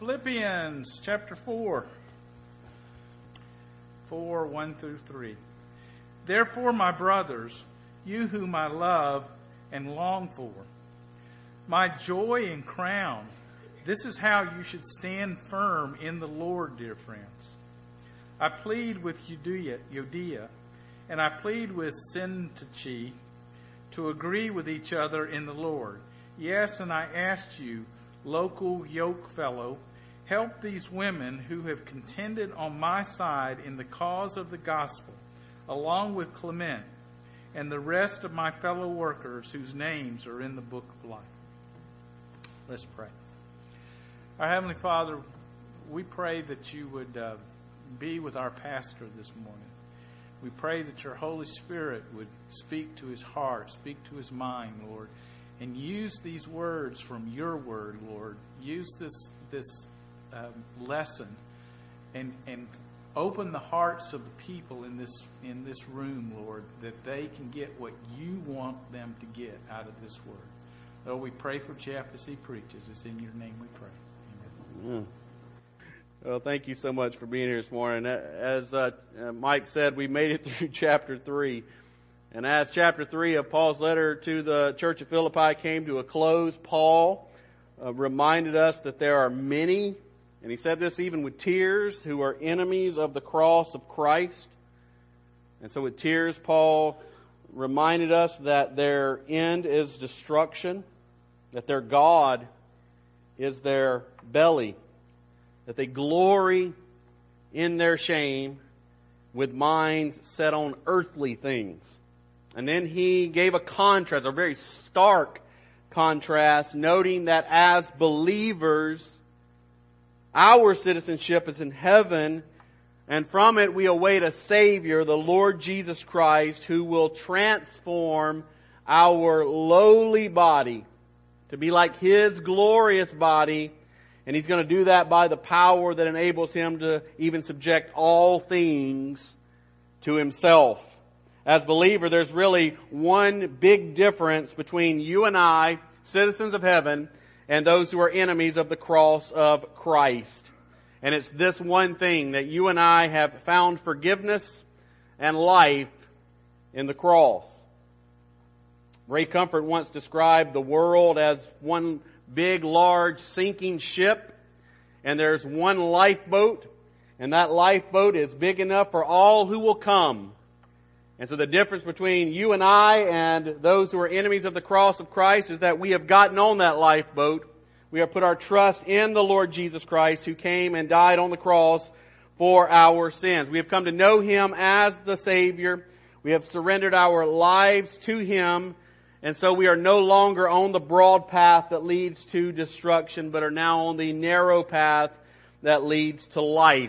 Philippians chapter 4, 1 through 3. Therefore, my brothers, you whom I love and long for, my joy and crown, this is how you should stand firm in the Lord, dear friends. I plead with Euodia, and I plead with Syntyche to agree with each other in the Lord. Yes, and I asked you, local yoke fellow, help these women who have contended on my side in the cause of the gospel, along with Clement and the rest of my fellow workers whose names are in the book of life. Let's pray. Our Heavenly Father, we pray that you would be with our pastor this morning. We pray that your Holy Spirit would speak to his heart, speak to his mind, Lord, and use these words from your word, Lord. Use this lesson and open the hearts of the people in this room, Lord, that they can get what you want them to get out of this word. Lord, we pray for Jeff as he preaches. It's in your name we pray. Amen. Well, thank you so much for being here this morning. As Mike said, we made it through chapter 3. And as chapter 3 of Paul's letter to the church of Philippi came to a close, Paul reminded us that there are many, and he said this even with tears, who are enemies of the cross of Christ. And so with tears, Paul reminded us that their end is destruction, that their God is their belly, that they glory in their shame with minds set on earthly things. And then he gave a contrast, a very stark contrast, noting that as believers, our citizenship is in heaven, and from it we await a Savior, the Lord Jesus Christ, who will transform our lowly body to be like His glorious body. And He's going to do that by the power that enables Him to even subject all things to Himself. As believer, there's really one big difference between you and I, citizens of heaven, and those who are enemies of the cross of Christ. And it's this one thing, that you and I have found forgiveness and life in the cross. Ray Comfort once described the world as one big, large, sinking ship, and there's one lifeboat, and that lifeboat is big enough for all who will come. And so the difference between you and I and those who are enemies of the cross of Christ is that we have gotten on that lifeboat. We have put our trust in the Lord Jesus Christ, who came and died on the cross for our sins. We have come to know Him as the Savior. We have surrendered our lives to Him. And so we are no longer on the broad path that leads to destruction, but are now on the narrow path that leads to life.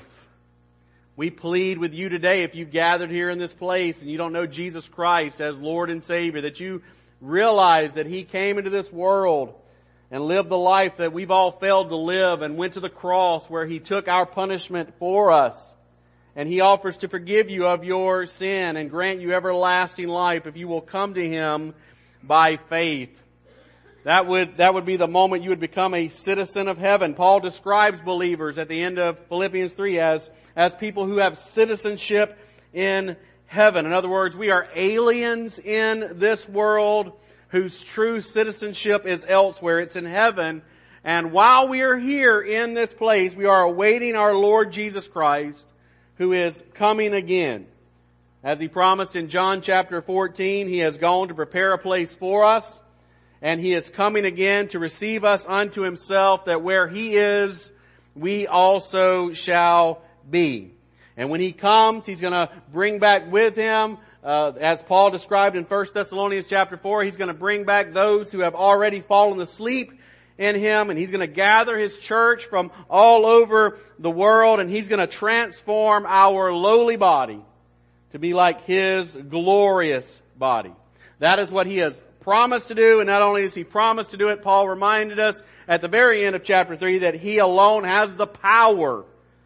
We plead with you today, if you've gathered here in this place and you don't know Jesus Christ as Lord and Savior, that you realize that He came into this world and lived the life that we've all failed to live, and went to the cross where He took our punishment for us. And He offers to forgive you of your sin and grant you everlasting life if you will come to Him by faith. That would be the moment you would become a citizen of heaven. Paul describes believers at the end of Philippians 3 as people who have citizenship in heaven. In other words, we are aliens in this world whose true citizenship is elsewhere. It's in heaven. And while we are here in this place, we are awaiting our Lord Jesus Christ, who is coming again. As He promised in John chapter 14, He has gone to prepare a place for us. And He is coming again to receive us unto Himself, that where He is, we also shall be. And when He comes, He's going to bring back with Him, as Paul described in 1 Thessalonians chapter 4, He's going to bring back those who have already fallen asleep in Him, and He's going to gather His church from all over the world, and He's going to transform our lowly body to be like His glorious body. That is what He has promised to do, and not only has He promised to do it, Paul reminded us at the very end of chapter 3 that He alone has the power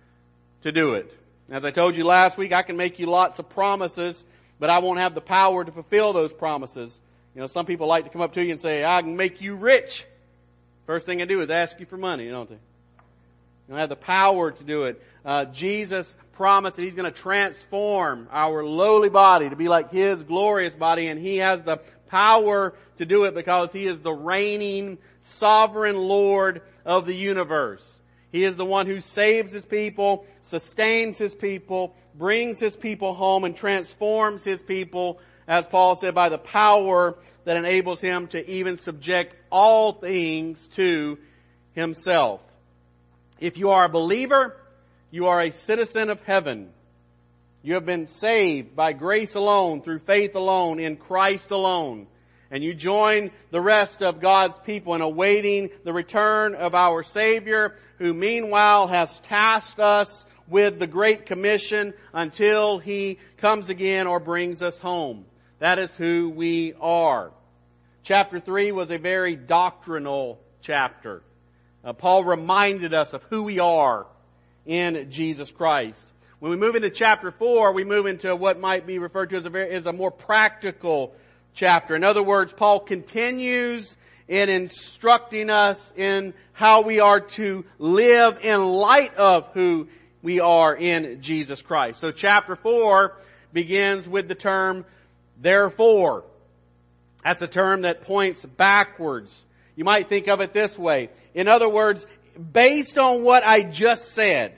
to do it. As I told you last week, I can make you lots of promises, but I won't have the power to fulfill those promises. You know, some people like to come up to you and say, I can make you rich. First thing I do is ask you for money, don't they? You don't have the power to do it. Jesus promised that He's going to transform our lowly body to be like His glorious body, and He has the power to do it because He is the reigning, sovereign Lord of the universe. He is the one who saves His people, sustains His people, brings His people home, and transforms His people, as Paul said, by the power that enables Him to even subject all things to Himself. If you are a believer, you are a citizen of heaven. You have been saved by grace alone, through faith alone, in Christ alone. And you join the rest of God's people in awaiting the return of our Savior, who meanwhile has tasked us with the Great Commission until He comes again or brings us home. That is who we are. Chapter 3 was a very doctrinal chapter. Paul reminded us of who we are in Jesus Christ. When we move into chapter 4, we move into what might be referred to as a more practical chapter. In other words, Paul continues in instructing us in how we are to live in light of who we are in Jesus Christ. So chapter 4 begins with the term, therefore. That's a term that points backwards. You might think of it this way. In other words, based on what I just said,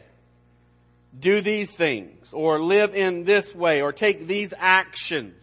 do these things, or live in this way, or take these actions.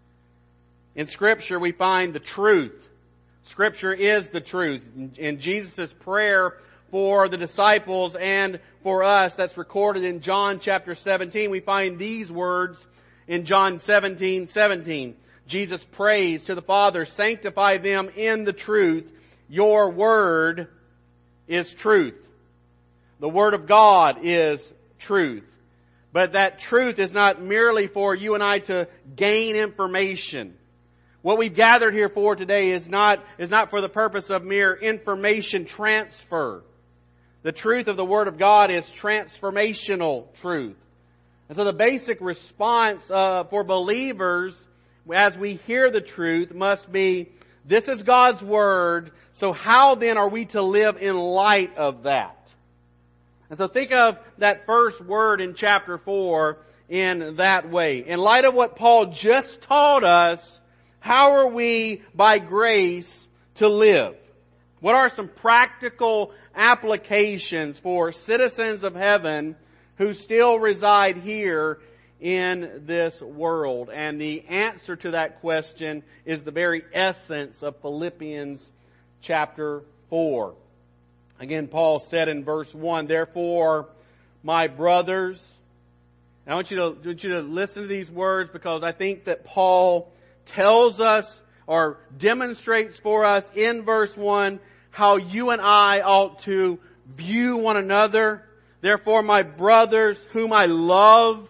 In Scripture, we find the truth. Scripture is the truth. In Jesus' prayer for the disciples and for us, that's recorded in John chapter 17, we find these words in John 17:17. Jesus prays to the Father, sanctify them in the truth. Your word is truth. The Word of God is truth. But that truth is not merely for you and I to gain information. What we've gathered here for today is not for the purpose of mere information transfer. The truth of the Word of God is transformational truth. And so the basic response for believers as we hear the truth must be, this is God's Word, so how then are we to live in light of that? And so think of that first word in chapter 4 in that way. In light of what Paul just taught us, how are we by grace to live? What are some practical applications for citizens of heaven who still reside here in this world? And the answer to that question is the very essence of Philippians chapter 4. Again, Paul said in verse 1, therefore, my brothers, and I want you to listen to these words, because I think that Paul tells us or demonstrates for us in verse 1 how you and I ought to view one another. Therefore, my brothers, whom I love,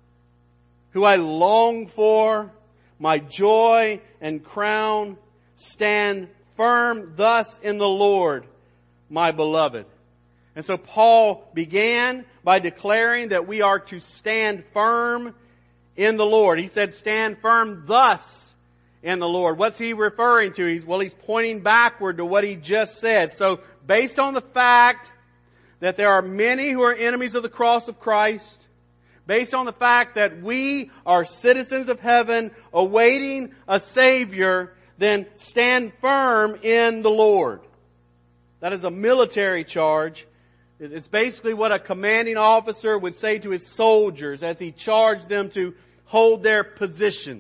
who I long for, my joy and crown, stand firm thus in the Lord, my beloved. And so Paul began by declaring that we are to stand firm in the Lord. He said, stand firm thus in the Lord. What's he referring to? He's pointing backward to what he just said. So based on the fact that there are many who are enemies of the cross of Christ, based on the fact that we are citizens of heaven awaiting a Savior, then stand firm in the Lord. That is a military charge. It's basically what a commanding officer would say to his soldiers as he charged them to hold their positions.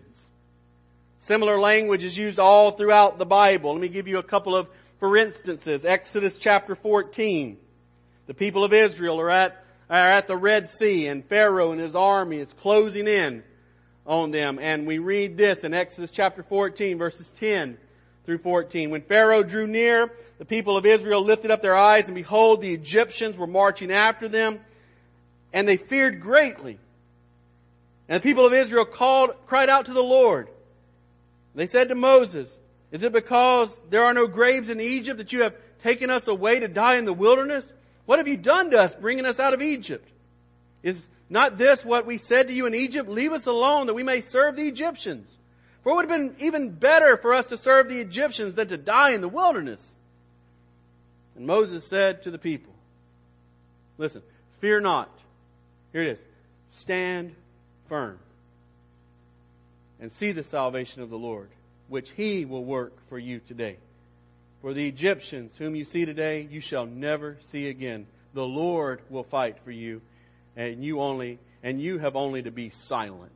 Similar language is used all throughout the Bible. Let me give you a couple of, for instances. Exodus chapter 14. The people of Israel are at the Red Sea, and Pharaoh and his army is closing in on them. And we read this in Exodus chapter 14, verses 10 through 14. When Pharaoh drew near, the people of Israel lifted up their eyes, and behold, the Egyptians were marching after them, and they feared greatly. And the people of Israel cried out to the Lord. They said to Moses, is it because there are no graves in Egypt that you have taken us away to die in the wilderness? What have you done to us, bringing us out of Egypt? Is not this what we said to you in Egypt? Leave us alone that we may serve the Egyptians. For it would have been even better for us to serve the Egyptians than to die in the wilderness. And Moses said to the people, Listen, fear not. Here it is. Stand firm and see the salvation of the Lord, which He will work for you today. For the Egyptians whom you see today, you shall never see again. The Lord will fight for you, and you have only to be silent.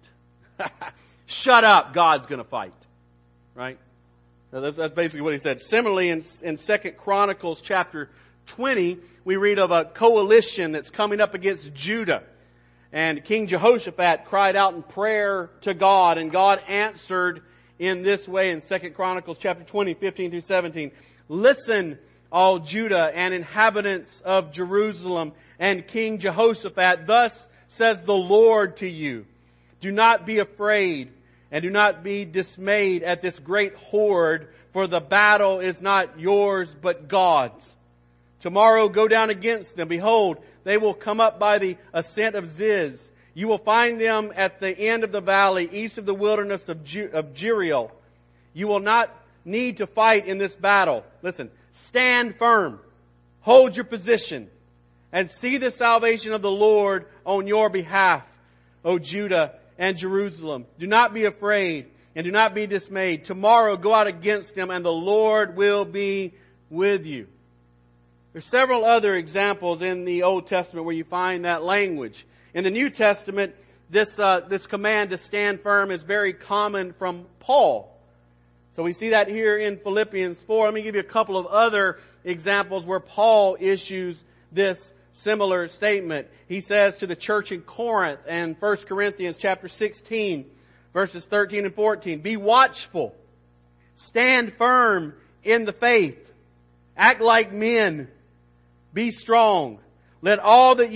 Shut up, God's going to fight. Right? Now that's basically what he said. Similarly, in 2 Chronicles chapter 20, we read of a coalition that's coming up against Judah. And King Jehoshaphat cried out in prayer to God, and God answered in this way in 2 Chronicles chapter 20, 15 through 17. Listen, all Judah and inhabitants of Jerusalem and King Jehoshaphat, thus says the Lord to you, do not be afraid and do not be dismayed at this great horde, for the battle is not yours but God's. Tomorrow go down against them. Behold, they will come up by the ascent of Ziz. You will find them at the end of the valley, east of the wilderness of Jeriel. You will not need to fight in this battle. Listen, stand firm. Hold your position. And see the salvation of the Lord on your behalf, O Judah and Jerusalem. Do not be afraid and do not be dismayed. Tomorrow go out against them and the Lord will be with you. There's several other examples in the Old Testament where you find that language. In the New Testament, this command to stand firm is very common from Paul. So we see that here in Philippians 4. Let me give you a couple of other examples where Paul issues this similar statement. He says to the church in Corinth and 1 Corinthians chapter 16, verses 13 and 14, be watchful, stand firm in the faith, act like men, be strong. Let all that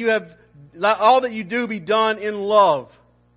you do be done in love.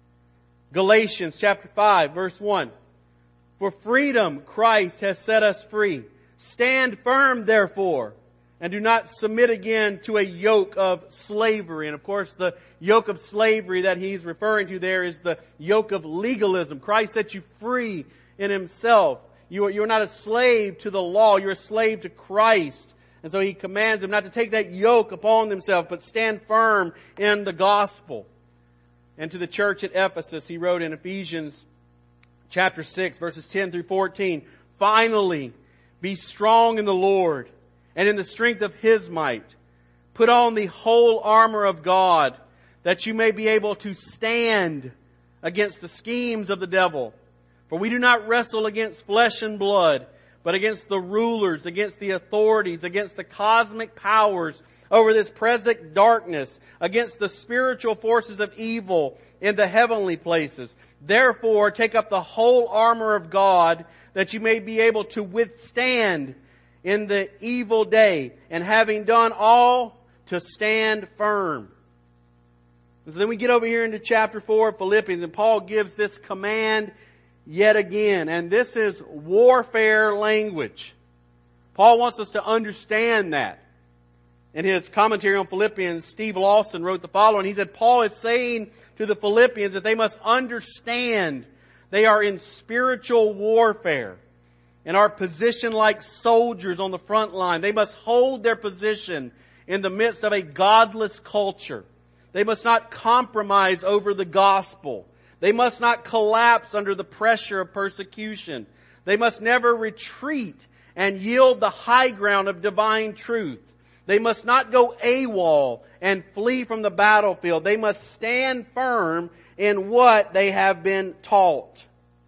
Galatians chapter 5, verse 1. For freedom Christ has set us free. Stand firm, therefore, and do not submit again to a yoke of slavery. And of course, the yoke of slavery that he's referring to there is the yoke of legalism. Christ set you free in Himself. You're not a slave to the law. You're a slave to Christ. And so He commands them not to take that yoke upon themselves, but stand firm in the gospel. And to the church at Ephesus, He wrote in Ephesians chapter 6, verses 10 through 14, finally, be strong in the Lord and in the strength of His might. Put on the whole armor of God, that you may be able to stand against the schemes of the devil. For we do not wrestle against flesh and blood, but against the rulers, against the authorities, against the cosmic powers over this present darkness, against the spiritual forces of evil in the heavenly places. Therefore, take up the whole armor of God, that you may be able to withstand in the evil day, and having done all, to stand firm. And so then we get over here into chapter 4 of Philippians, and Paul gives this command yet again. And this is warfare language. Paul wants us to understand that. In his commentary on Philippians, Steve Lawson wrote the following. He said, Paul is saying to the Philippians that they must understand they are in spiritual warfare and are positioned like soldiers on the front line. They must hold their position in the midst of a godless culture. They must not compromise over the gospel. They must not collapse under the pressure of persecution. They must never retreat and yield the high ground of divine truth. They must not go AWOL and flee from the battlefield. They must stand firm in what they have been taught.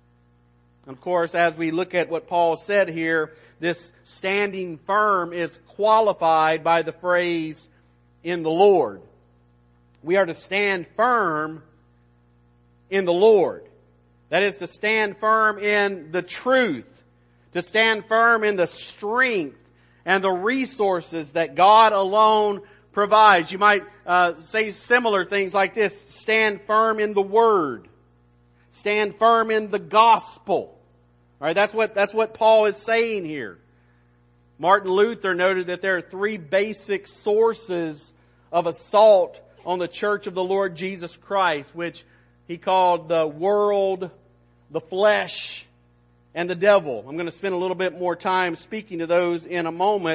Of course, as we look at what Paul said here, this standing firm is qualified by the phrase, in the Lord. We are to stand firm in the Lord. That is to stand firm in the truth, to stand firm in the strength and the resources that God alone provides. You might say similar things like this: stand firm in the Word, stand firm in the gospel. All right, that's what Paul is saying here. Martin Luther noted that there are three basic sources of assault on the church of the Lord Jesus Christ, which he called the world, the flesh, and the devil. I'm going to spend a little bit more time speaking to those in a moment.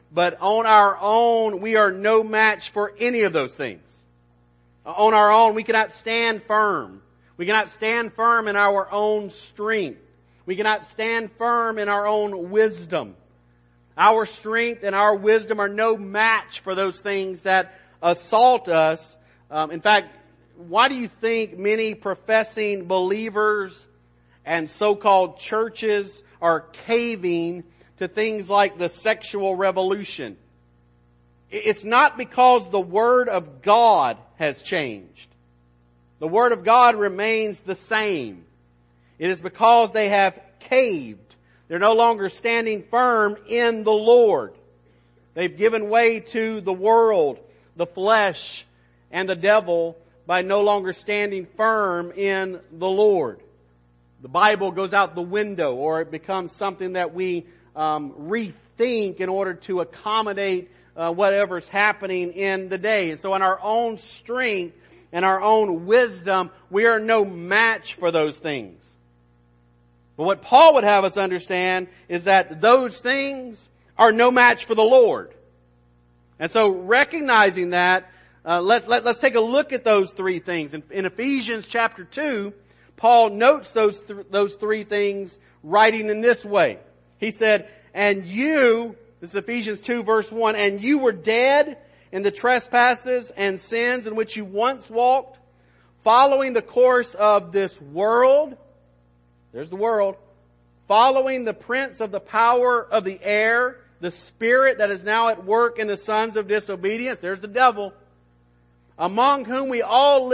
but on our own, we are no match for any of those things. On our own, we cannot stand firm. We cannot stand firm in our own strength. We cannot stand firm in our own wisdom. Our strength and our wisdom are no match for those things that assault us. In fact, why do you think many professing believers and so-called churches are caving to things like the sexual revolution? It's not because the Word of God has changed. The Word of God remains the same. It is because they have caved. They're no longer standing firm in the Lord. They've given way to the world, the flesh, and the devil by no longer standing firm in the Lord. The Bible goes out the window, or it becomes something that we rethink in order to accommodate whatever's happening in the day. And so in our own strength and our own wisdom, we are no match for those things. But what Paul would have us understand is that those things are no match for the Lord. And so recognizing that, let's take a look at those three things. In Ephesians chapter 2, Paul notes those three things writing in this way. He said, and you, this is Ephesians 2 verse 1, and you were dead in the trespasses and sins in which you once walked, following the course of this world. There's the world. Following the prince of the power of the air, the spirit that is now at work in the sons of disobedience. There's the devil. Among whom we all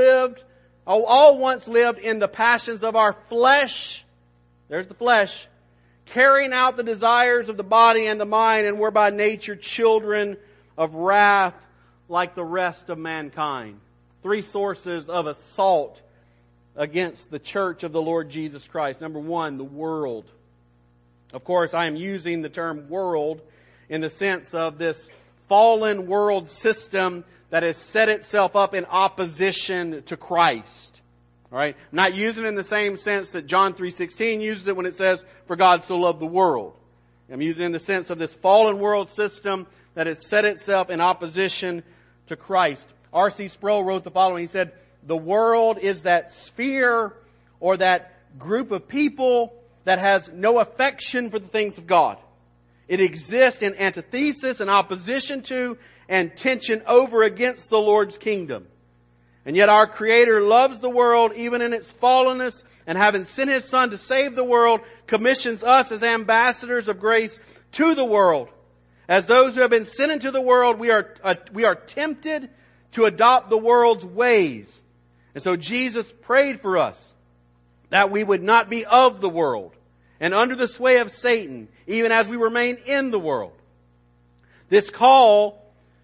once lived in the passions of our flesh. There's the flesh. Carrying out the desires of the body and the mind, and were by nature children of wrath like the rest of mankind. Three sources of assault against the church of the Lord Jesus Christ. Number one, the world. Of course, I am using the term world in the sense of this fallen world system that has set itself up in opposition to Christ. All right? I'm not using it in the same sense that John 3:16 uses it when it says, for God so loved the world. I'm using it in the sense of this fallen world system that has set itself in opposition to Christ. R.C. Sproul wrote the following. He said, the world is that sphere or that group of people that has no affection for the things of God. It exists in antithesis and opposition to and tension over against the Lord's kingdom. And yet our Creator loves the world even in its fallenness, and having sent His Son to save the world, commissions us as ambassadors of grace to the world. As those who have been sent into the world, we are tempted to adopt the world's ways. And so Jesus prayed for us that we would not be of the world and under the sway of Satan, even as we remain in the world. This call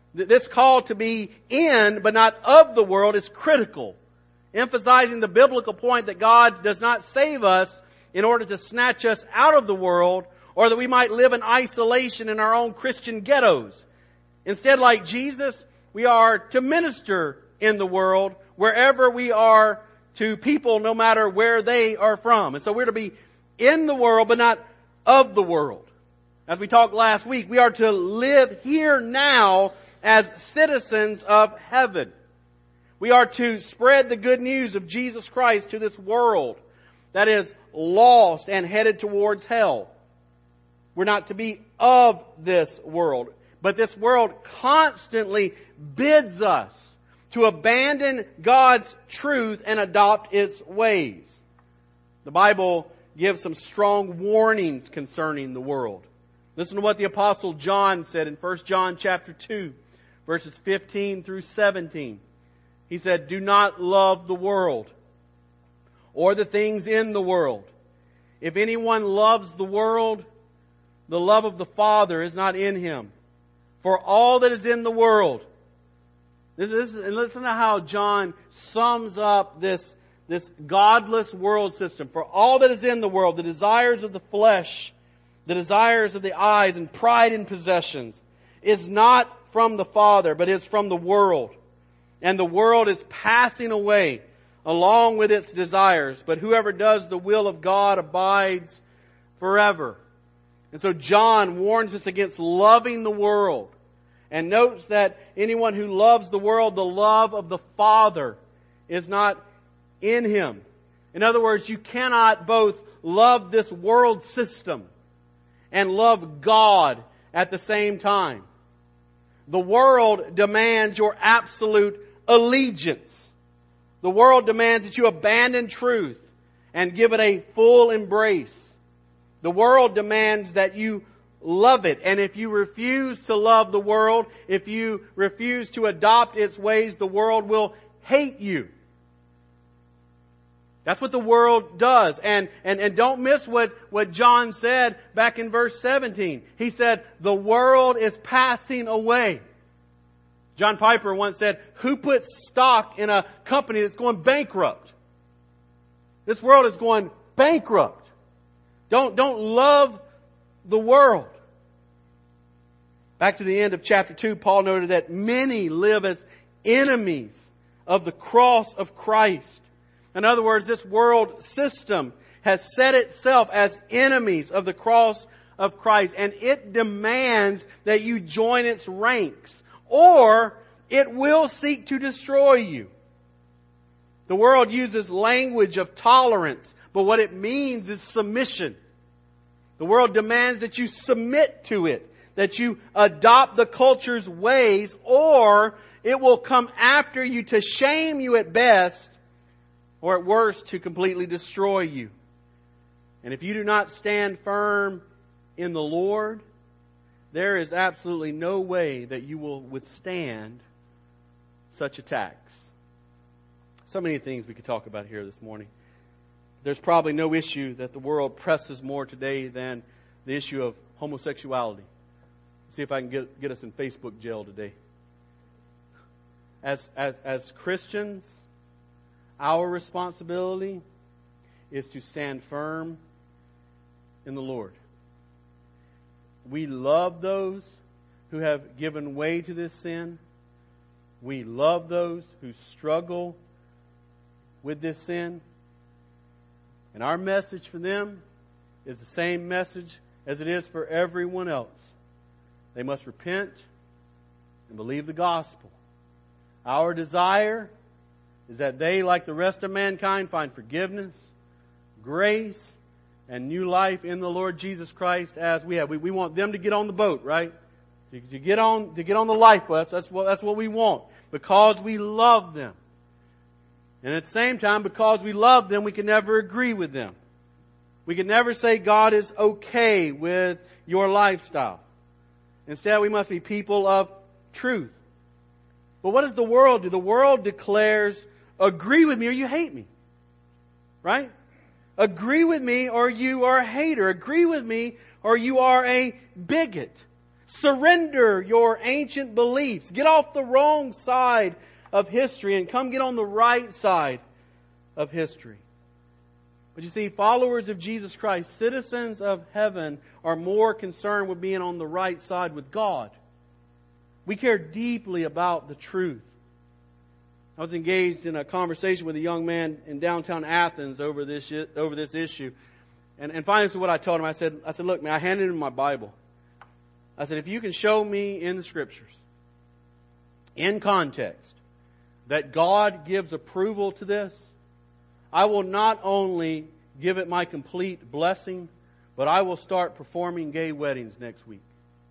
to be in but not of the world is critical, emphasizing the biblical point that God does not save us in order to snatch us out of the world, or that we might live in isolation in our own Christian ghettos. Instead, like Jesus, we are to minister in the world wherever we are to people, no matter where they are from. And so we're to be in the world, but not of the world. As we talked last week, we are to live here now as citizens of heaven. We are to spread the good news of Jesus Christ to this world that is lost and headed towards hell. We're not to be of this world, but this world constantly bids us to abandon God's truth and adopt its ways. The Bible gives some strong warnings concerning the world. Listen to what the Apostle John said in 1 John chapter 2, verses 15 through 17. He said, do not love the world or the things in the world. If anyone loves the world, the love of the Father is not in him. For all that is in the world, and listen to how John sums up this godless world system. For all that is in the world, the desires of the flesh, the desires of the eyes, and pride in possessions, is not from the Father, but is from the world. And the world is passing away along with its desires. But whoever does the will of God abides forever. And so John warns us against loving the world, and notes that anyone who loves the world, the love of the Father is not in him. In other words, you cannot both love this world system and love God at the same time. The world demands your absolute allegiance. The world demands that you abandon truth and give it a full embrace. The world demands that you love it. And if you refuse to love the world, if you refuse to adopt its ways, the world will hate you. That's what the world does. And don't miss what John said back in verse 17. He said, the world is passing away. John Piper once said, who puts stock in a company that's going bankrupt? This world is going bankrupt. Don't love the world. Back to the end of chapter 2, Paul noted that many live as enemies of the cross of Christ. In other words, this world system has set itself as enemies of the cross of Christ, and it demands that you join its ranks, or it will seek to destroy you. The world uses language of tolerance, but what it means is submission. The world demands that you submit to it, that you adopt the culture's ways, or it will come after you to shame you at best, or at worst to completely destroy you. And if you do not stand firm in the Lord, there is absolutely no way that you will withstand such attacks. So many things we could talk about here this morning. There's probably no issue that the world presses more today than the issue of homosexuality. See if I can get us in Facebook jail today. As Christians, our responsibility is to stand firm in the Lord. We love those who have given way to this sin. We love those who struggle with this sin. And our message for them is the same message as it is for everyone else. They must repent and believe the gospel. Our desire is that they, like the rest of mankind, find forgiveness, grace, and new life in the Lord Jesus Christ as we have. We want them to get on the boat, right? To get on the life bus. That's what we want. Because we love them. And at the same time, because we love them, we can never agree with them. We can never say God is okay with your lifestyle. Instead, we must be people of truth. But what does the world do? The world declares, agree with me or you hate me. Right? Agree with me or you are a hater. Agree with me or you are a bigot. Surrender your ancient beliefs. Get off the wrong side of history and come get on the right side of history. But you see, followers of Jesus Christ, citizens of heaven, are more concerned with being on the right side with God. We care deeply about the truth. I was engaged in a conversation with a young man in downtown Athens over this issue. And finally, this is what I told him. I said, look, man, I handed him my Bible. I said, if you can show me in the Scriptures, in context, that God gives approval to this, I will not only give it my complete blessing, but I will start performing gay weddings next week.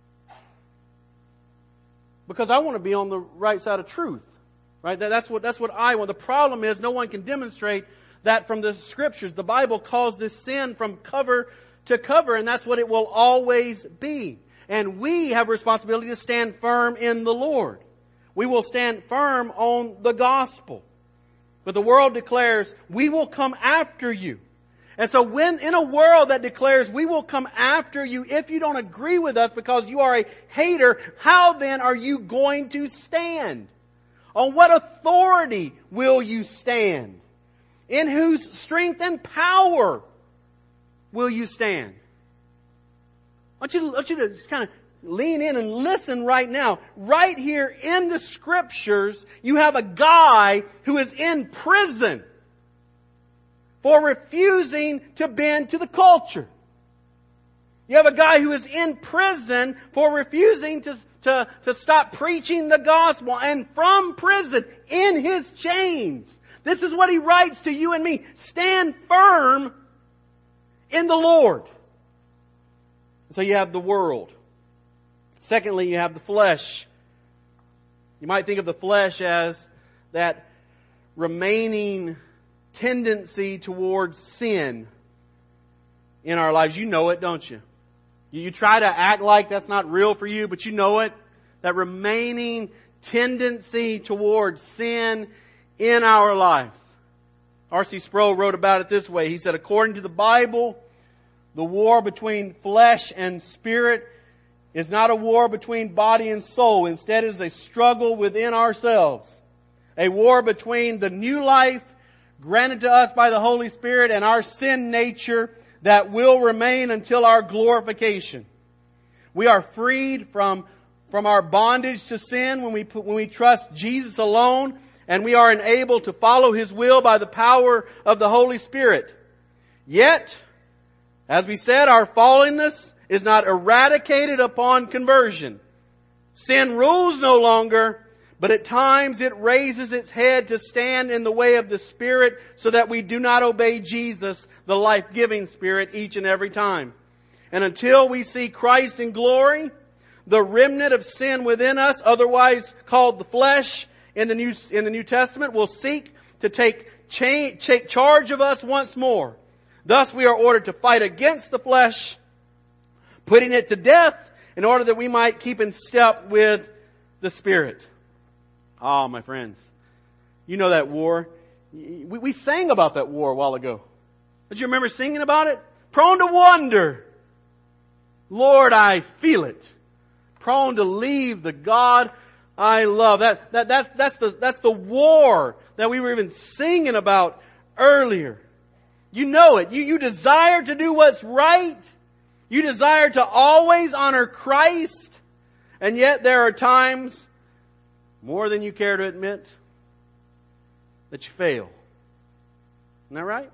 Because I want to be on the right side of truth. Right? That's what I want. The problem is no one can demonstrate that from the Scriptures. The Bible calls this sin from cover to cover, and that's what it will always be. And we have a responsibility to stand firm in the Lord. We will stand firm on the gospel. But the world declares, we will come after you. And so when in a world that declares, we will come after you if you don't agree with us because you are a hater, how then are you going to stand? On what authority will you stand? In whose strength and power will you stand? I want you to just kind of lean in and listen right now. Right here in the Scriptures, you have a guy who is in prison for refusing to bend to the culture. You have a guy who is in prison for refusing to stop preaching the gospel, and from prison, in his chains. This is what he writes to you and me. Stand firm in the Lord. So you have the world. Secondly, you have the flesh. You might think of the flesh as that remaining tendency towards sin in our lives. You know it, don't you? You try to act like that's not real for you, but you know it. That remaining tendency towards sin in our lives. R.C. Sproul wrote about it this way. He said, according to the Bible, the war between flesh and spirit is not a war between body and soul. Instead, it is a struggle within ourselves. A war between the new life granted to us by the Holy Spirit and our sin nature that will remain until our glorification. We are freed from our bondage to sin when we trust Jesus alone, and we are enabled to follow His will by the power of the Holy Spirit. Yet, as we said, our fallenness is not eradicated upon conversion. Sin rules no longer, but at times it raises its head to stand in the way of the Spirit so that we do not obey Jesus, the life-giving Spirit, each and every time. And until we see Christ in glory, the remnant of sin within us, otherwise called the flesh in the New Testament, will seek to take charge of us once more. Thus we are ordered to fight against the flesh, putting it to death in order that we might keep in step with the Spirit. Ah, my friends, you know that war. We sang about that war a while ago. Don't you remember singing about it? Prone to wander. Lord, I feel it. Prone to leave the God I love. That's the war that we were even singing about earlier. You know it. You desire to do what's right. You desire to always honor Christ. And yet there are times, more than you care to admit, that you fail. Isn't that right?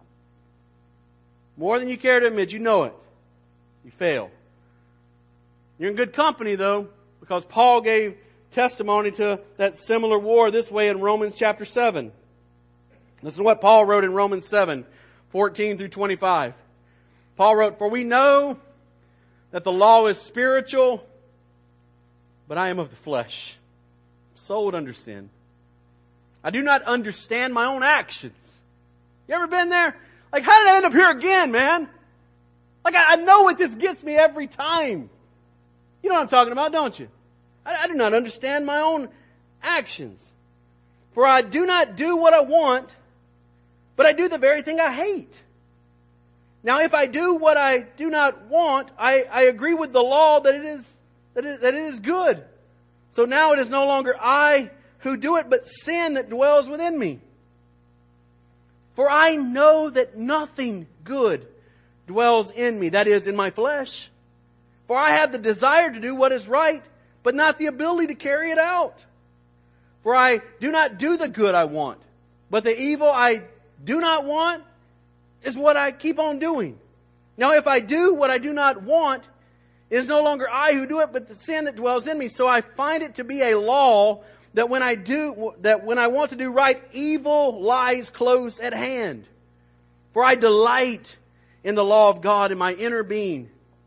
More than you care to admit, you know it. You fail. You're in good company though, because Paul gave testimony to that similar war this way in Romans chapter 7. This is what Paul wrote in Romans 7, 14 through 25. Paul wrote, "For we know that the law is spiritual, but I am of the flesh, sold under sin. I do not understand my own actions." You ever been there? Like, how did I end up here again, man? Like, I know what this gets me every time. You know what I'm talking about, don't you? I do not understand my own actions. For I do not do what I want, but I do the very thing I hate. Now, if I do what I do not want, I agree with the law that it is good. So now it is no longer I who do it, but sin that dwells within me. For I know that nothing good dwells in me, that is, in my flesh. For I have the desire to do what is right, but not the ability to carry it out. For I do not do the good I want, but the evil I do not want is what I keep on doing. Now if I do what I do not want, it is no longer I who do it, but the sin that dwells in me. So I find it to be a law that when I want to do right, evil lies close at hand. For I delight in the law of God in my inner being.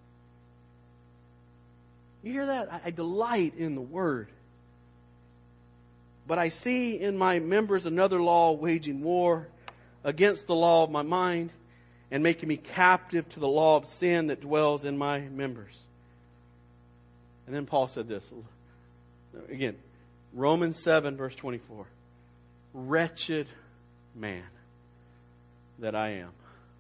You hear that? I delight in the Word. But I see in my members another law waging war against the law of my mind and making me captive to the law of sin that dwells in my members. And then Paul said this. Again, Romans 7 verse 24. Wretched man that I am.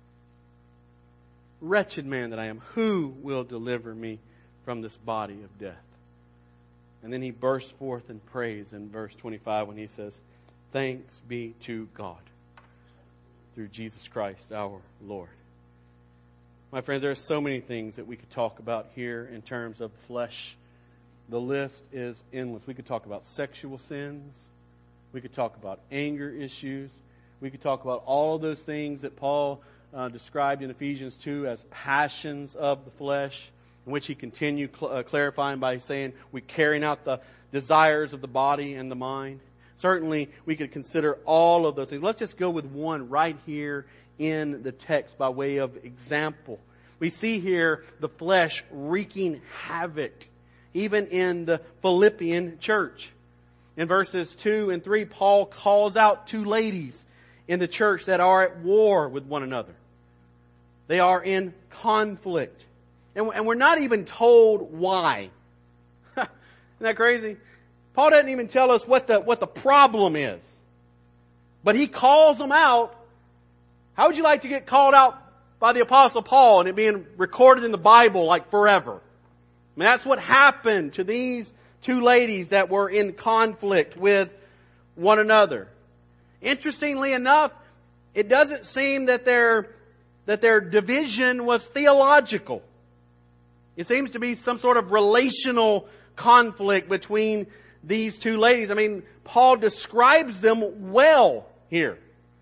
Wretched man that I am. Who will deliver me from this body of death? And then he bursts forth in praise in verse 25 when he says, "Thanks be to God through Jesus Christ our Lord." My friends, there are so many things that we could talk about here in terms of flesh. The list is endless. We could talk about sexual sins. We could talk about anger issues. We could talk about all of those things that Paul described in Ephesians 2 as passions of the flesh, in which he continued clarifying by saying we're carrying out the desires of the body and the mind. Certainly, we could consider all of those things. Let's just go with one right here in the text by way of example. We see here the flesh wreaking havoc, even in the Philippian church. In verses 2 and 3, Paul calls out two ladies in the church that are at war with one another. They are in conflict. And we're not even told why. Isn't that crazy? Paul doesn't even tell us what the problem is. But he calls them out. How would you like to get called out by the Apostle Paul and it being recorded in the Bible like forever? I mean, that's what happened to these two ladies that were in conflict with one another. Interestingly enough, it doesn't seem that their division was theological. It seems to be some sort of relational conflict between these two ladies. I mean, Paul describes them well here.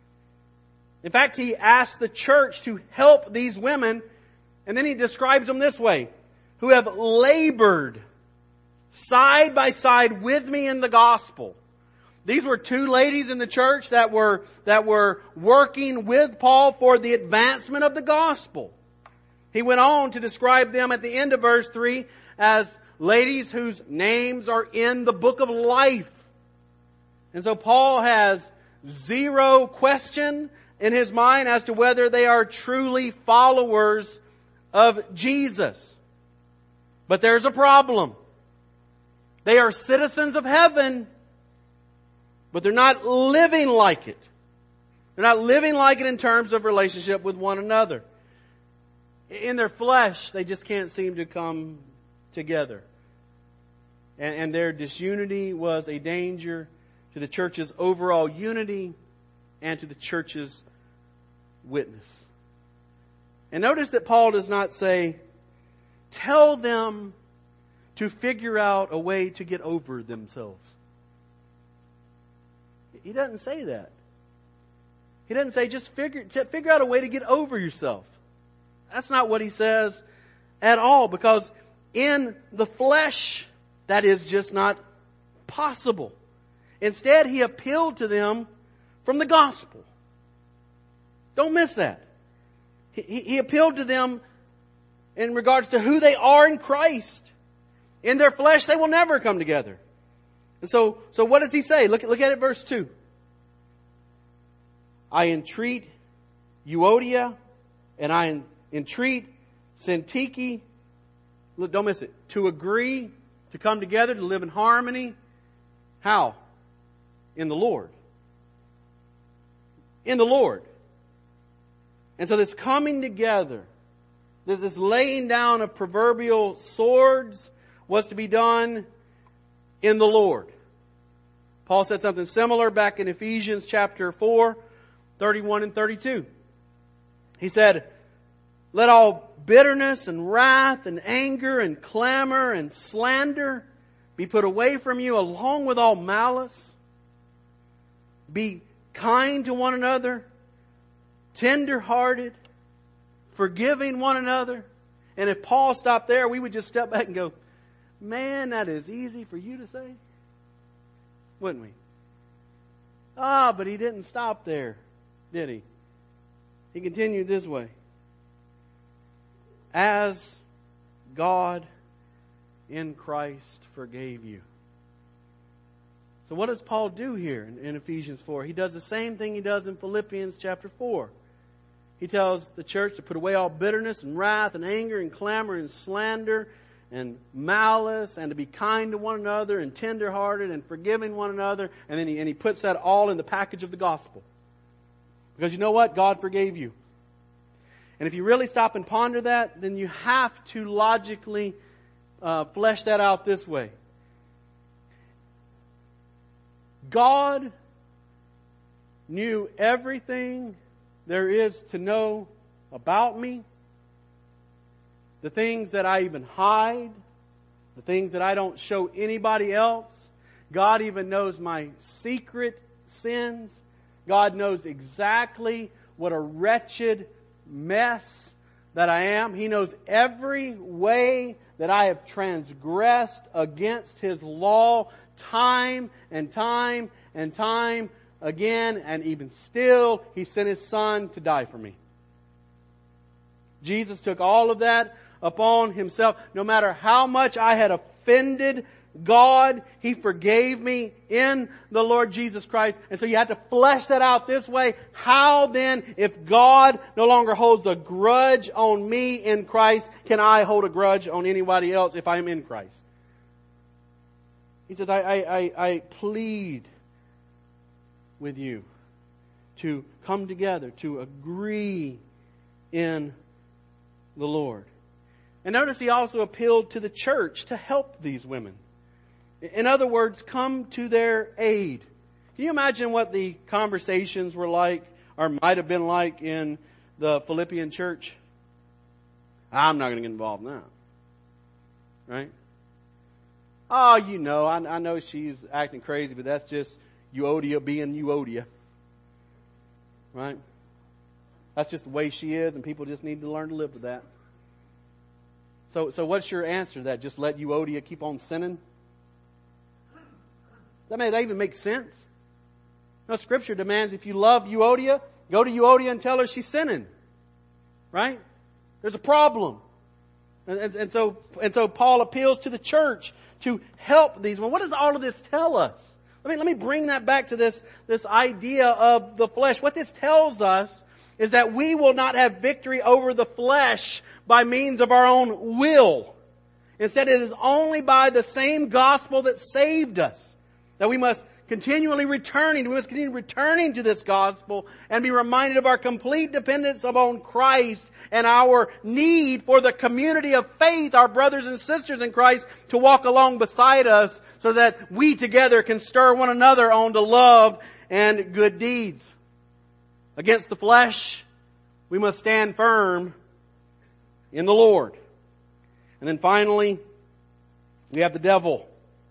In fact, he asks the church to help these women, and then he describes them this way: who have labored side by side with me in the gospel. These were two ladies in the church that were working with Paul for the advancement of the gospel. He went on to describe them at the end of verse 3 as ladies whose names are in the book of life. And so Paul has zero question in his mind as to whether they are truly followers of Jesus. But there's a problem. They are citizens of heaven, but they're not living like it. They're not living like it in terms of relationship with one another. In their flesh, they just can't seem to come together. And their disunity was a danger to the church's overall unity and to the church's witness. And notice that Paul does not say, tell them to figure out a way to get over themselves. He doesn't say that. He doesn't say just figure out a way to get over yourself. That's not what he says at all, because in the flesh, that is just not possible. Instead, he appealed to them from the gospel. Don't miss that. He appealed to them in regards to who they are in Christ. In their flesh, they will never come together. And so what does he say? Look at it, verse 2. I entreat Euodia and I entreat Syntyche, look, don't miss it, to agree, to come together, to live in harmony. How? In the Lord. In the Lord. And so this coming together, this laying down of proverbial swords was to be done in the Lord. Paul said something similar back in Ephesians chapter 4, 31 and 32. He said, let all bitterness and wrath and anger and clamor and slander be put away from you, along with all malice. Be kind to one another, tender-hearted, forgiving one another. And if Paul stopped there, we would just step back and go, man, that is easy for you to say. Wouldn't we? But he didn't stop there, did he? He continued this way. As God in Christ forgave you. So what does Paul do here in Ephesians 4? He does the same thing he does in Philippians chapter 4. He tells the church to put away all bitterness and wrath and anger and clamor and slander and malice, and to be kind to one another and tender-hearted and forgiving one another. And then he puts that all in the package of the gospel. Because you know what? God forgave you. And if you really stop and ponder that, then you have to logically flesh that out this way. God knew everything there is to know about me. The things that I even hide. The things that I don't show anybody else. God even knows my secret sins. God knows exactly what a wretched mess that I am. He knows every way that I have transgressed against His law time and time and time again. And even still, He sent His Son to die for me. Jesus took all of that upon Himself. No matter how much I had offended God, He forgave me in the Lord Jesus Christ. And so you have to flesh that out this way. How then, if God no longer holds a grudge on me in Christ, can I hold a grudge on anybody else if I am in Christ? He says, I plead with you to come together, to agree in the Lord. And notice He also appealed to the church to help these women. In other words, come to their aid. Can you imagine what the conversations were like, or might have been like, in the Philippian church? I'm not going to get involved in that. Right? Oh, I know she's acting crazy, but that's just Euodia being Euodia. Right? That's just the way she is, and people just need to learn to live with that. So what's your answer to that? Just let Euodia keep on sinning? That even makes sense. No, Scripture demands if you love Euodia, go to Euodia and tell her she's sinning. Right? There's a problem. And so Paul appeals to the church to help these women. What does all of this tell us? Let me bring that back to this idea of the flesh. What this tells us is that we will not have victory over the flesh by means of our own will. Instead, it is only by the same gospel that saved us that we must continue returning to this gospel and be reminded of our complete dependence upon Christ and our need for the community of faith, our brothers and sisters in Christ, to walk along beside us so that we together can stir one another on to love and good deeds. Against the flesh, we must stand firm in the Lord. And then finally, we have the devil.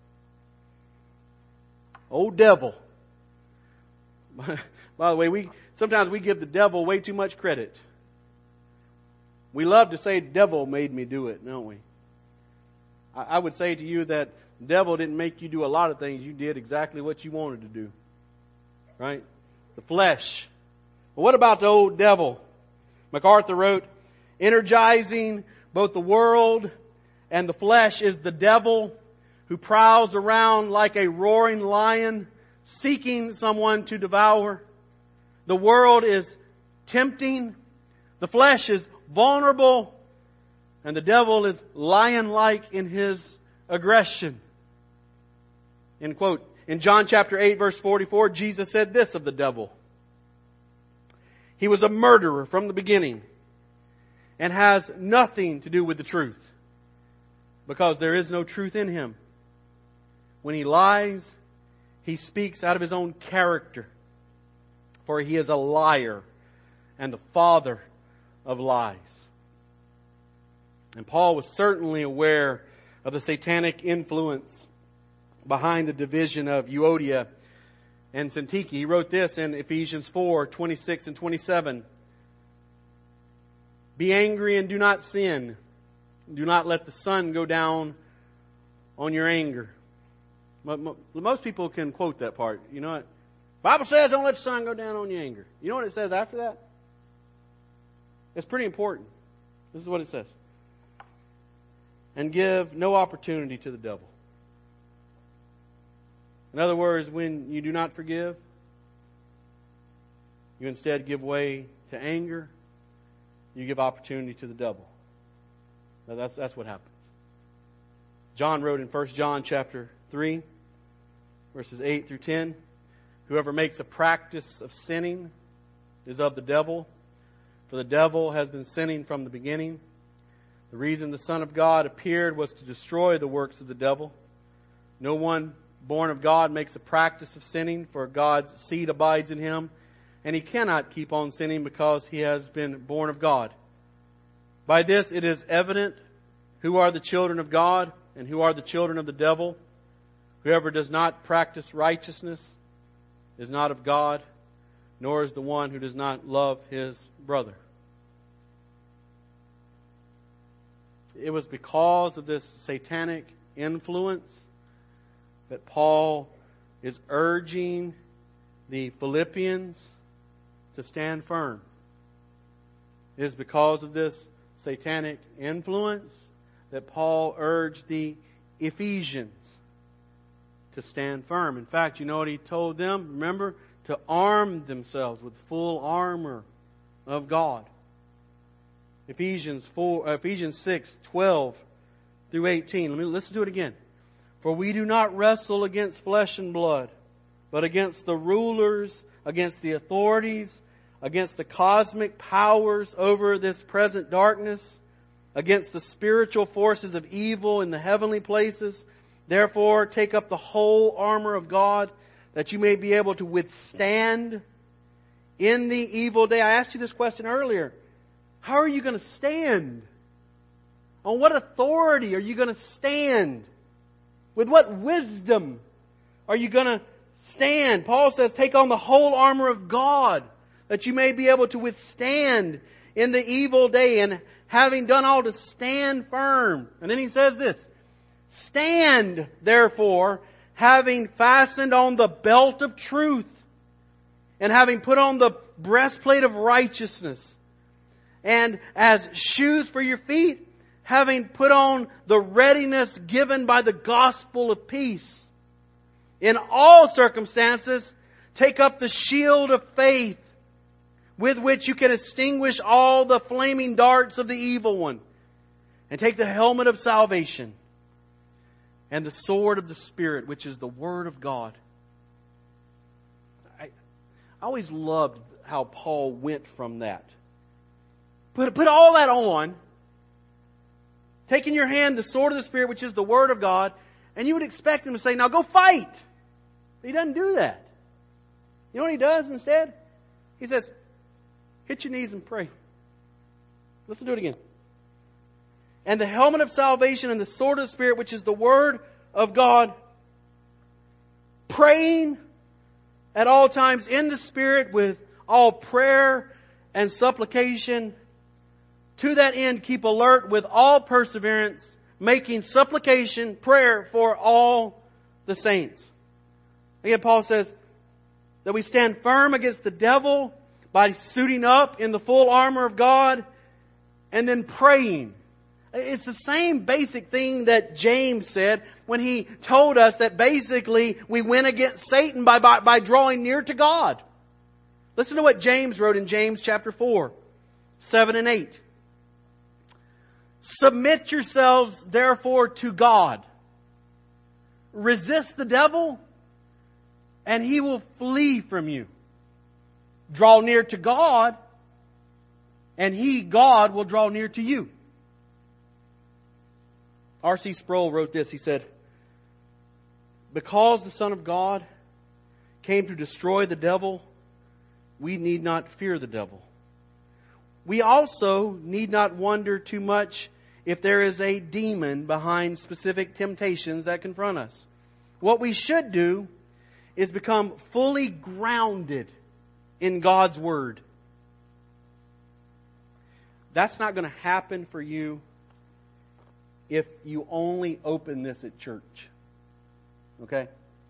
Old devil. By the way, sometimes we give the devil way too much credit. We love to say, devil made me do it, don't we? I would say to you that the devil didn't make you do a lot of things. You did exactly what you wanted to do. Right? The flesh. But what about the old devil? MacArthur wrote, energizing both the world and the flesh is the devil, who prowls around like a roaring lion, seeking someone to devour. The world is tempting, the flesh is vulnerable, and the devil is lion-like in his aggression. End quote. In John chapter 8 verse 44, Jesus said this of the devil. He was a murderer from the beginning and has nothing to do with the truth, because there is no truth in him. When he lies, he speaks out of his own character, for he is a liar and the father of lies. And Paul was certainly aware of the satanic influence behind the division of Euodia and Syntyche. He wrote this in Ephesians 4:26 and 27. Be angry and do not sin. Do not let the sun go down on your anger. Most people can quote that part. You know what? The Bible says don't let the sun go down on your anger. You know what it says after that? It's pretty important. This is what it says. And give no opportunity to the devil. In other words, when you do not forgive, you instead give way to anger. You give opportunity to the devil. Now that's what happens. John wrote in 1 John chapter 3, verses 8 through 10, whoever makes a practice of sinning is of the devil, for the devil has been sinning from the beginning. The reason the Son of God appeared was to destroy the works of the devil. No one born of God makes a practice of sinning, for God's seed abides in him, and he cannot keep on sinning because he has been born of God. By this it is evident who are the children of God and who are the children of the devil. Whoever does not practice righteousness is not of God, nor is the one who does not love his brother. It was because of this satanic influence that Paul is urging the Philippians to stand firm. It is because of this satanic influence that Paul urged the Ephesians to stand firm. In fact, you know what he told them? Remember, to arm themselves with full armor of God. Ephesians 6:12 through 18. Let me listen to it again. For we do not wrestle against flesh and blood, but against the rulers, against the authorities, against the cosmic powers over this present darkness, against the spiritual forces of evil in the heavenly places. Therefore, take up the whole armor of God, that you may be able to withstand in the evil day. I asked you this question earlier. How are you going to stand? On what authority are you going to stand? With what wisdom are you going to stand? Paul says, take on the whole armor of God, that you may be able to withstand in the evil day, and having done all, to stand firm. And then he says this, stand therefore, having fastened on the belt of truth, and having put on the breastplate of righteousness, and as shoes for your feet, having put on the readiness given by the gospel of peace. In all circumstances, take up the shield of faith, with which you can extinguish all the flaming darts of the evil one. And take the helmet of salvation and the sword of the Spirit, which is the Word of God. I always loved how Paul went from that. Put all that on, take in your hand the sword of the Spirit, which is the Word of God, and you would expect him to say, now go fight. But he doesn't do that. You know what he does instead? He says, hit your knees and pray. Listen to it again. And the helmet of salvation and the sword of the Spirit, which is the Word of God, praying at all times in the Spirit with all prayer and supplication. To that end, keep alert with all perseverance, making supplication, prayer for all the saints. Again, Paul says that we stand firm against the devil by suiting up in the full armor of God and then praying. It's the same basic thing that James said when he told us that basically we win against Satan by drawing near to God. Listen to what James wrote in James chapter 4, 7 and 8. Submit yourselves therefore to God. Resist the devil, and he will flee from you. Draw near to God, and God, will draw near to you. R.C. Sproul wrote this. He said, because the Son of God came to destroy the devil, we need not fear the devil. We also need not wonder too much if there is a demon behind specific temptations that confront us. What we should do is become fully grounded in God's Word. That's not going to happen for you if you only open this at church. Okay?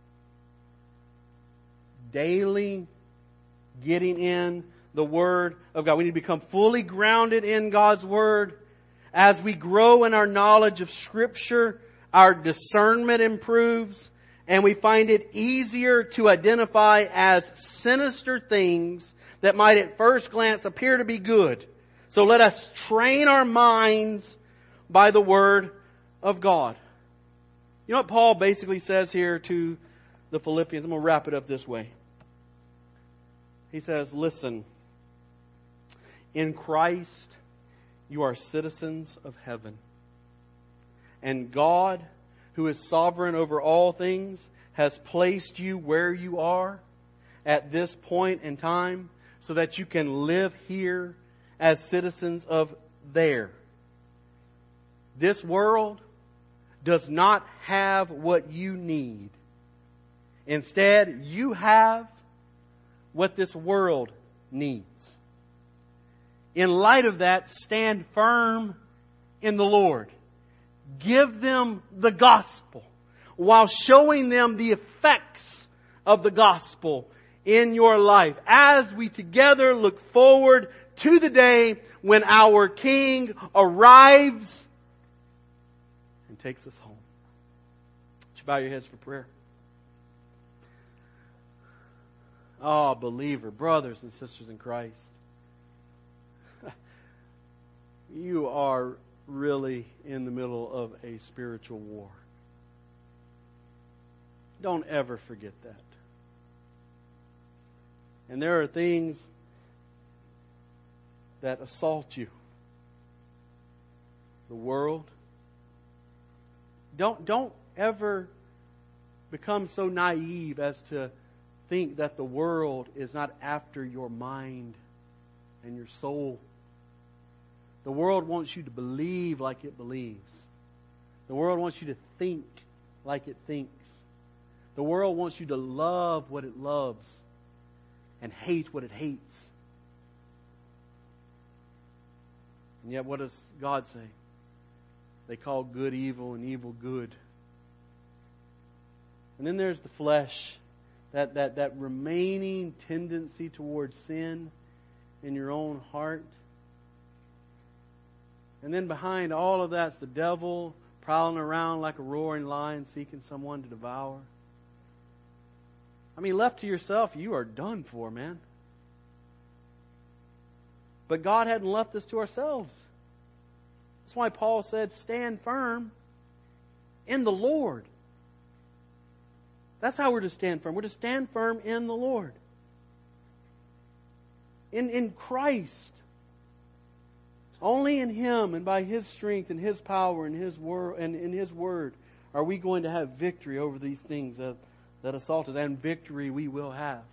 Daily getting in the Word of God. We need to become fully grounded in God's Word. As we grow in our knowledge of Scripture, our discernment improves, and we find it easier to identify as sinister things that might at first glance appear to be good. So let us train our minds by the Word of God. You know what Paul basically says here to the Philippians? I'm going to wrap it up this way. He says, listen, in Christ you are citizens of heaven. And God, who is sovereign over all things, has placed you where you are at this point in time so that you can live here as citizens of there. This world does not have what you need. Instead, you have what this world needs. In light of that, stand firm in the Lord. Give them the gospel while showing them the effects of the gospel in your life as we together look forward to the day when our King arrives and takes us home. Would you bow your heads for prayer? Oh, believer, brothers and sisters in Christ, you are really in the middle of a spiritual war. Don't ever forget that. And there are things that assault you. The world. Don't ever become so naive as to think that the world is not after your mind and your soul. The world wants you to believe like it believes. The world wants you to think like it thinks. The world wants you to love what it loves and hate what it hates. And yet what does God say? They call good evil and evil good. And then there's the flesh, that remaining tendency towards sin in your own heart. And then behind all of that's the devil prowling around like a roaring lion seeking someone to devour. I mean, left to yourself, you are done for, man. But God hadn't left us to ourselves. That's why Paul said, stand firm in the Lord. That's how we're to stand firm. We're to stand firm in the Lord. In Christ. Only in Him and by His strength and His power and His word and in His word are we going to have victory over these things that assault us, and victory we will have.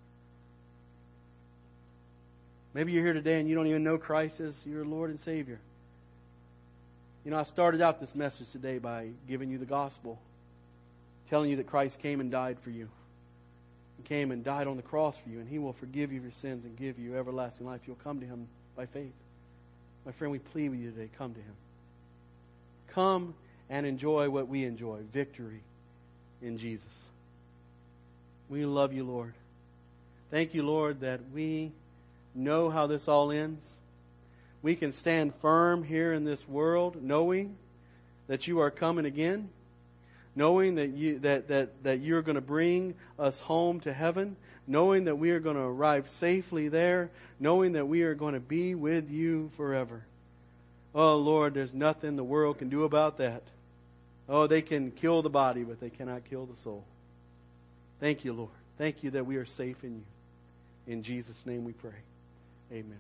Maybe you're here today and you don't even know Christ as your Lord and Savior. You know, I started out this message today by giving you the gospel, telling you that Christ came and died for you. He came and died on the cross for you, and He will forgive you your sins and give you everlasting life. You'll come to Him by faith. My friend, we plead with you today, come to Him. Come and enjoy what we enjoy, victory in Jesus. We love you, Lord. Thank you, Lord, that we know how this all ends. We can stand firm here in this world, knowing that you are coming again, knowing that you're going to bring us home to heaven, knowing that we are going to arrive safely there, knowing that we are going to be with you forever. Oh, Lord, there's nothing the world can do about that. Oh, they can kill the body, but they cannot kill the soul. Thank you, Lord. Thank you that we are safe in you. In Jesus' name we pray. Amen.